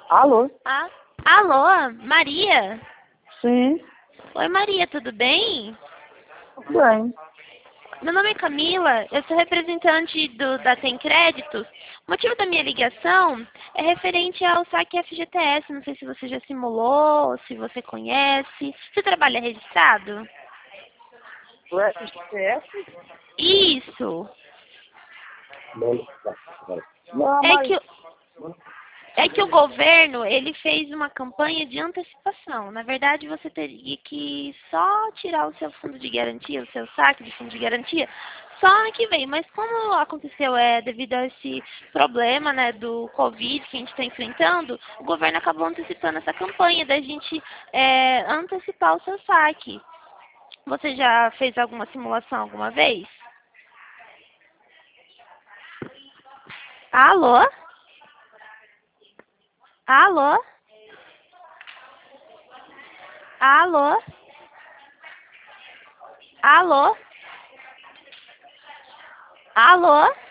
Alô? Ah, alô, Maria? Sim, Oi, Maria, tudo bem? tudo bem. Meu nome é Camila, eu sou representante da Tem Créditos. O motivo da minha ligação é referente ao saque FGTS. Não sei se você já simulou, se você conhece. Você trabalha registrado? O FGTS? Isso. Não, É mas... que, é que o governo, ele fez uma campanha de antecipação. Na verdade, você teria que só tirar o seu fundo de garantia, o seu saque de fundo de garantia, só ano que vem. Mas como aconteceu devido a esse problema, né, do Covid que a gente está enfrentando, o governo acabou antecipando essa campanha da gente antecipar o seu saque. Você já fez alguma simulação alguma vez? Alô? Alô? Alô? Alô? Alô?